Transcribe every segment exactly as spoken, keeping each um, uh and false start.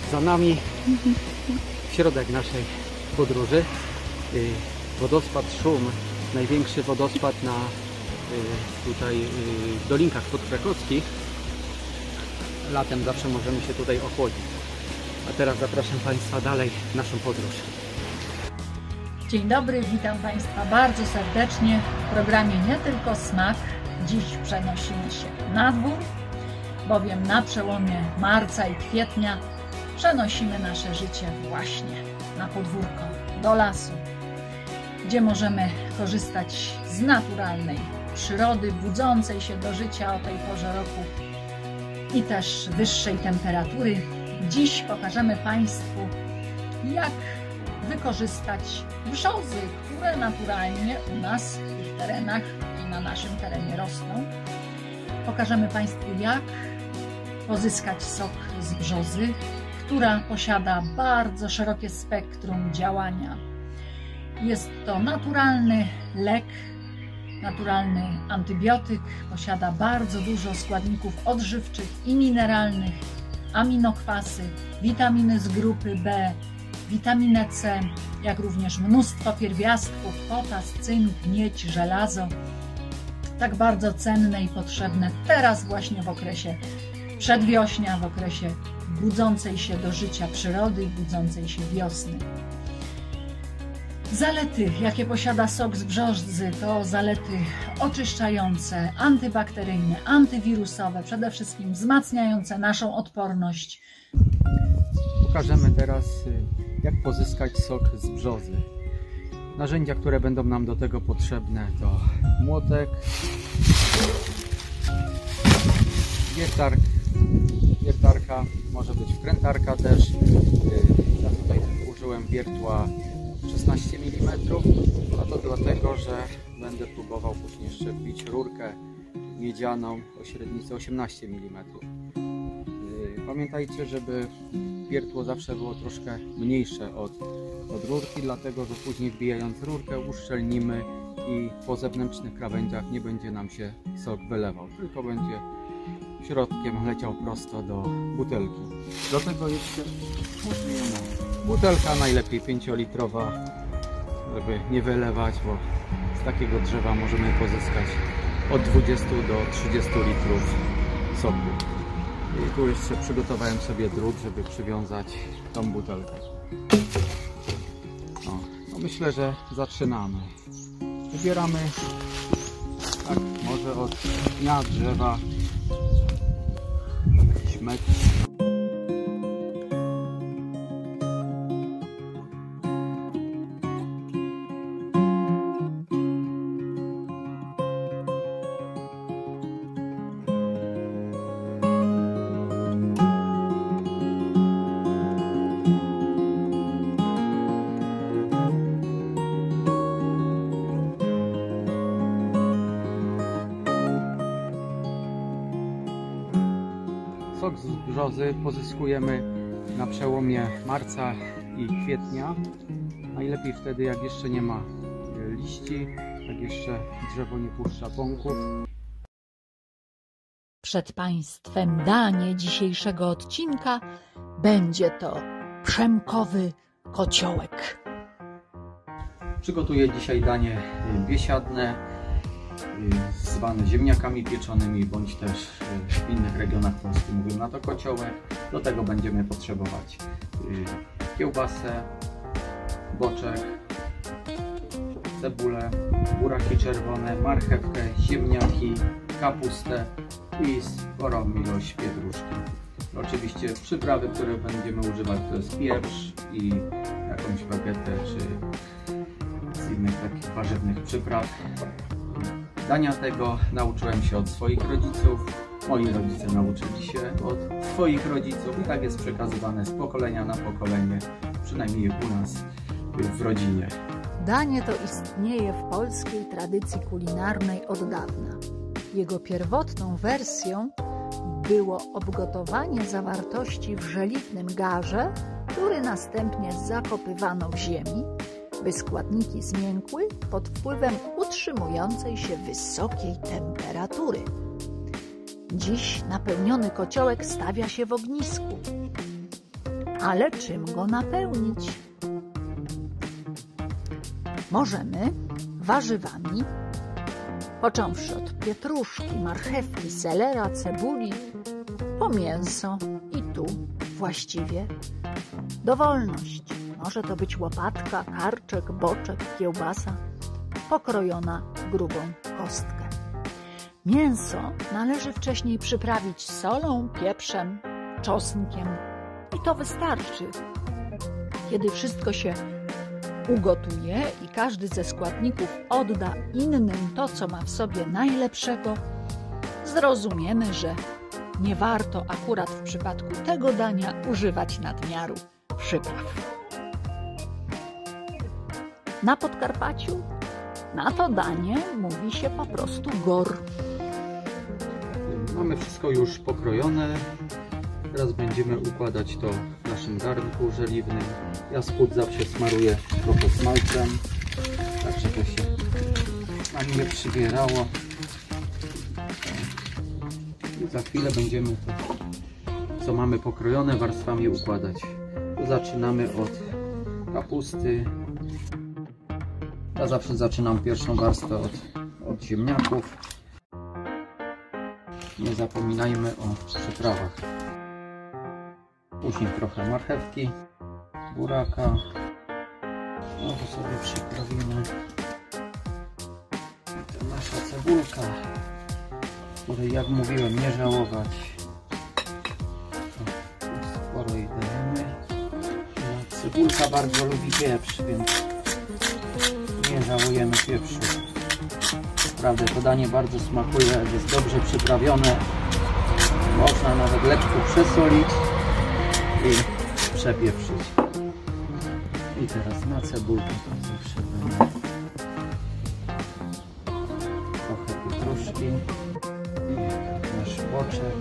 za nami środek naszej podróży. Wodospad Szum, największy wodospad na tutaj w Dolinkach Podkrakockich. Latem zawsze możemy się tutaj ochłodzić. A teraz zapraszam Państwa dalej w naszą podróż. Dzień dobry, witam Państwa bardzo serdecznie w programie Nie Tylko Smak. Dziś przenosimy się na dwór, bowiem na przełomie marca i kwietnia przenosimy nasze życie właśnie na podwórko, do lasu, gdzie możemy korzystać z naturalnej przyrody, budzącej się do życia o tej porze roku i też wyższej temperatury. Dziś pokażemy Państwu, jak wykorzystać brzozy, które naturalnie u nas w tych terenach i na naszym terenie rosną. Pokażemy Państwu, jak pozyskać sok z brzozy, która posiada bardzo szerokie spektrum działania. Jest to naturalny lek, naturalny antybiotyk, posiada bardzo dużo składników odżywczych i mineralnych, aminokwasy, witaminy z grupy B, witaminę C, jak również mnóstwo pierwiastków, potas, cynk, miedź, żelazo, tak bardzo cenne i potrzebne teraz właśnie w okresie przedwiośnia, w okresie budzącej się do życia przyrody, budzącej się wiosny. Zalety, jakie posiada sok z brzozy, to zalety oczyszczające, antybakteryjne, antywirusowe, przede wszystkim wzmacniające naszą odporność. Pokażemy teraz, jak pozyskać sok z brzozy. Narzędzia, które będą nam do tego potrzebne, to młotek, wiertark, wiertarka, może być wkrętarka też. Ja tutaj użyłem wiertła szesnaście milimetrów, a to dlatego, że będę próbował później jeszcze wbić rurkę miedzianą o średnicy osiemnaście milimetrów. Pamiętajcie, żeby wiertło zawsze było troszkę mniejsze od, od rurki, dlatego że później wbijając rurkę uszczelnimy i po zewnętrznych krawędziach nie będzie nam się sok wylewał, tylko będzie środkiem leciał prosto do butelki. Do tego jeszcze butelka najlepiej pięciolitrowa, żeby nie wylewać, bo z takiego drzewa możemy pozyskać od dwudziestu do trzydziestu litrów soku. I tu jeszcze przygotowałem sobie drut, żeby przywiązać tą butelkę. O, no myślę, że zaczynamy. Wybieramy tak może od dnia drzewa jakiś metr. Sok z brzozy pozyskujemy na przełomie marca i kwietnia. Najlepiej wtedy, jak jeszcze nie ma liści, jak jeszcze drzewo nie puszcza pąków. Przed Państwem danie dzisiejszego odcinka będzie to przemkowy kociołek. Przygotuję dzisiaj danie biesiadne, zwane ziemniakami pieczonymi, bądź też w innych regionach Polski mówią na to kociołek. Do tego będziemy potrzebować kiełbasę, boczek, cebulę, buraki czerwone, marchewkę, ziemniaki, kapustę i sporą ilość pietruszki. Oczywiście przyprawy, które będziemy używać, to jest pieprz i jakąś bagietę czy z innych takich warzywnych przypraw. Dania tego nauczyłem się od swoich rodziców, moi rodzice nauczyli się od swoich rodziców i tak jest przekazywane z pokolenia na pokolenie, przynajmniej u nas w rodzinie. Danie to istnieje w polskiej tradycji kulinarnej od dawna. Jego pierwotną wersją było obgotowanie zawartości w żeliwnym garze, który następnie zakopywano w ziemi, by składniki zmiękły pod wpływem utrzymującej się wysokiej temperatury. Dziś napełniony kociołek stawia się w ognisku. Ale czym go napełnić? Możemy warzywami, począwszy od pietruszki, marchewki, selera, cebuli, po mięso i tu właściwie dowolność. Może to być łopatka, karczek, boczek, kiełbasa pokrojona w grubą kostkę. Mięso należy wcześniej przyprawić solą, pieprzem, czosnkiem i to wystarczy. Kiedy wszystko się ugotuje i każdy ze składników odda innym to, co ma w sobie najlepszego, zrozumiemy, że nie warto akurat w przypadku tego dania używać nadmiaru przypraw. Na Podkarpaciu na to danie mówi się po prostu gor. Mamy wszystko już pokrojone. Teraz będziemy układać to w naszym garnku żeliwnym. Ja spód zawsze smaruję trochę smalcem, tak żeby się nam nie przybierało. I za chwilę będziemy to, co mamy pokrojone, warstwami układać. Tu zaczynamy od kapusty. Ja zawsze zaczynam pierwszą warstwę od, od ziemniaków. Nie zapominajmy o przyprawach. Później trochę marchewki, buraka. No to sobie przyprawimy. I to nasza cebulka, której, jak mówiłem, nie żałować. O, sporo jej dajemy. No, cebulka bardzo lubi pieprz, więc nie żałujemy pieprzu. Naprawdę to danie bardzo smakuje, jak jest dobrze przyprawione. Można nawet lekko przesolić i przepieprzyć. I teraz na cebulkę to zawsze będzie trochę pietruszki i nasz boczek.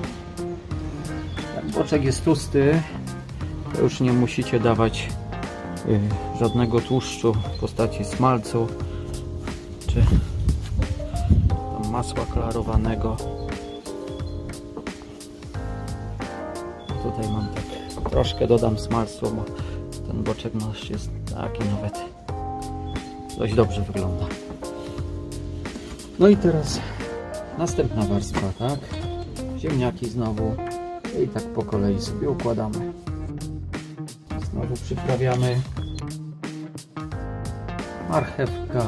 Jak boczek jest tłusty, to już nie musicie dawać y, żadnego tłuszczu w postaci smalcu czy masła klarowanego. Tutaj mam tak, troszkę dodam smalcu, bo ten boczek nasz jest taki nawet dość dobrze wygląda. No i teraz następna warstwa, tak? Ziemniaki znowu i tak po kolei sobie układamy. Znowu przyprawiamy. Marchewka,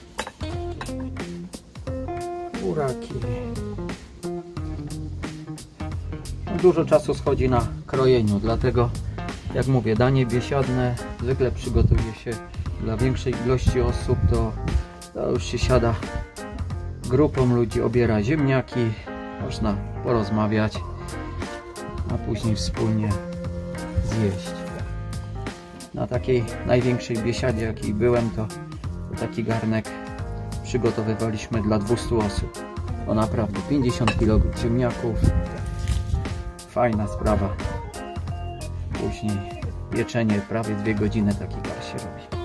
buraki. Dużo czasu schodzi na krojeniu, dlatego jak mówię, danie biesiadne zwykle przygotuje się dla większej ilości osób, to, to już się siada grupą ludzi, obiera ziemniaki, można porozmawiać, a później wspólnie zjeść. Na takiej największej biesiadzie, jakiej byłem, to, to taki garnek przygotowywaliśmy dla dwustu osób. To naprawdę pięćdziesiąt kilogramów ziemniaków. Fajna sprawa. Później pieczenie, prawie dwie godziny taki gar się robi.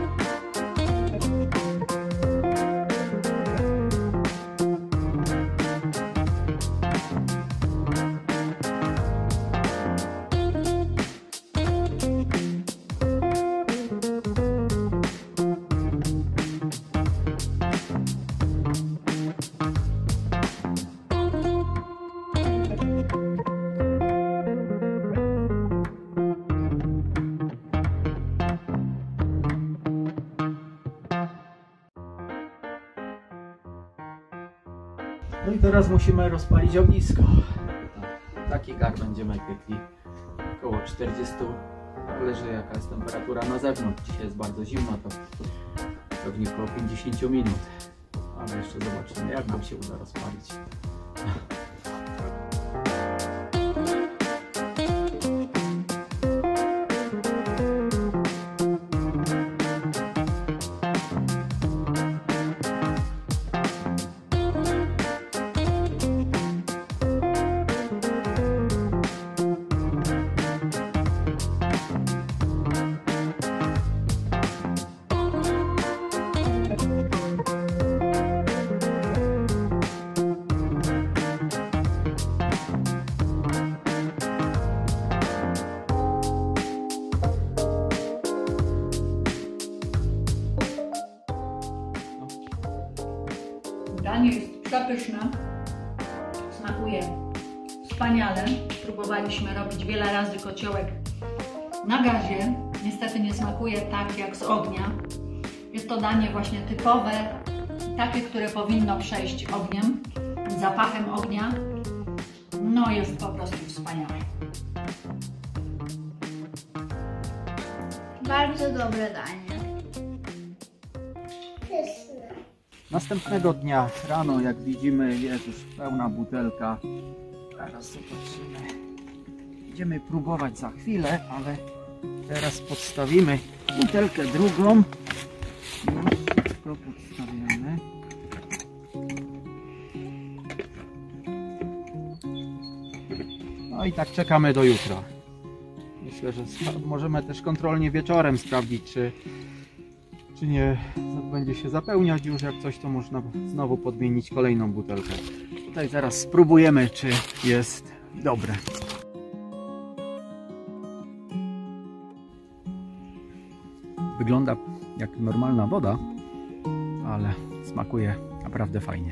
No i teraz musimy rozpalić ognisko. Taki gar będziemy piekli. Około czterdziestu. Zależy jaka jest temperatura na zewnątrz. Dzisiaj jest bardzo zimno, to pewnie około pięćdziesiąt minut. Ale jeszcze zobaczymy, jak nam się uda rozpalić. Przepyszne. Smakuje wspaniale. Próbowaliśmy robić wiele razy kociołek na gazie. Niestety nie smakuje tak jak z ognia. Jest to danie właśnie typowe, takie, które powinno przejść ogniem, zapachem ognia. No jest po prostu wspaniałe. Bardzo dobre danie. Pyszne. Następnego dnia rano, jak widzimy, jest już pełna butelka. Zaraz zobaczymy. Będziemy próbować za chwilę, ale teraz podstawimy butelkę drugą. Już wszystko podstawiamy. No i tak czekamy do jutra. Myślę, że możemy też kontrolnie wieczorem sprawdzić, czy, czy nie będzie się zapełniać już. Jak coś, to można znowu podmienić kolejną butelkę. Tutaj zaraz spróbujemy, czy jest dobre. Wygląda jak normalna woda, ale smakuje naprawdę fajnie.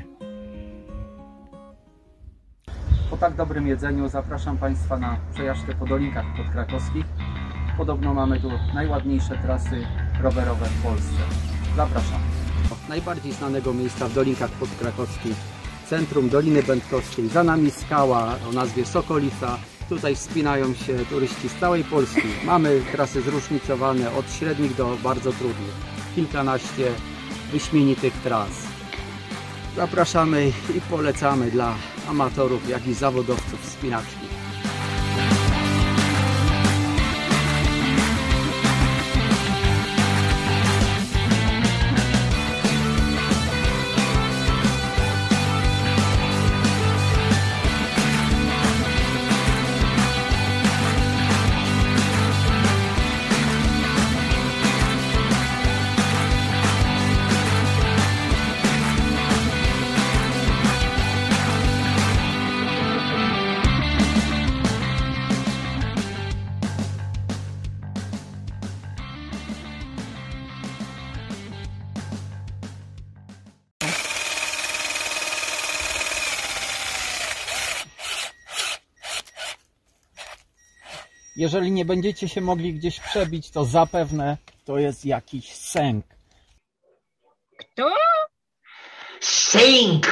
Po tak dobrym jedzeniu zapraszam Państwa na przejażdżkę po Dolinkach Podkrakowskich. Podobno mamy tu najładniejsze trasy rowerowe w Polsce. Zapraszam. Najbardziej znanego miejsca w Dolinkach Podkrakowskich, centrum Doliny Będkowskiej. Za nami skała o nazwie Sokolica. Tutaj wspinają się turyści z całej Polski. Mamy trasy zróżnicowane od średnich do bardzo trudnych. Kilkanaście wyśmienitych tras. Zapraszamy i polecamy dla amatorów, jak i zawodowców wspinaczki. Jeżeli nie będziecie się mogli gdzieś przebić, to zapewne to jest jakiś sęk. Kto? Sęk!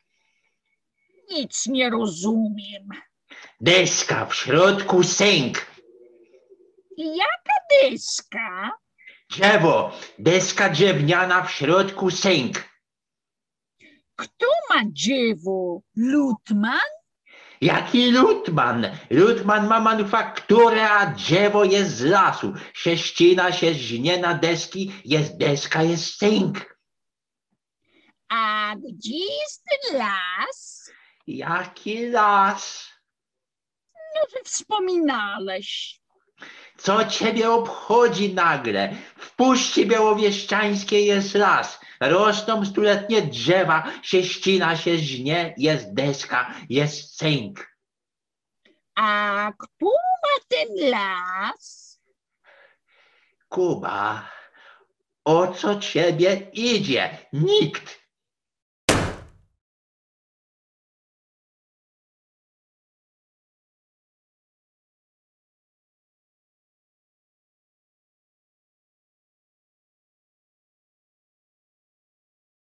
Nic nie rozumiem. Deska, w środku sęk. Jaka deska? Drzewo, deska drewniana, w środku sęk. Kto ma dziewo? Lutman? Jaki Lutman? Lutman ma manufakturę, a drzewo jest z lasu. Się ścina, się żnie na deski, jest deska, jest sęk. A gdzie jest ten las? Jaki las? No, że wspominałeś. Co ciebie obchodzi nagle? W Puszczy Białowieżańskiej jest las. Rosną stuletnie drzewa, się ścina, się żnie, jest deska, jest sęk. A kto ma ten las? Kuba, o co ciebie idzie? Nikt.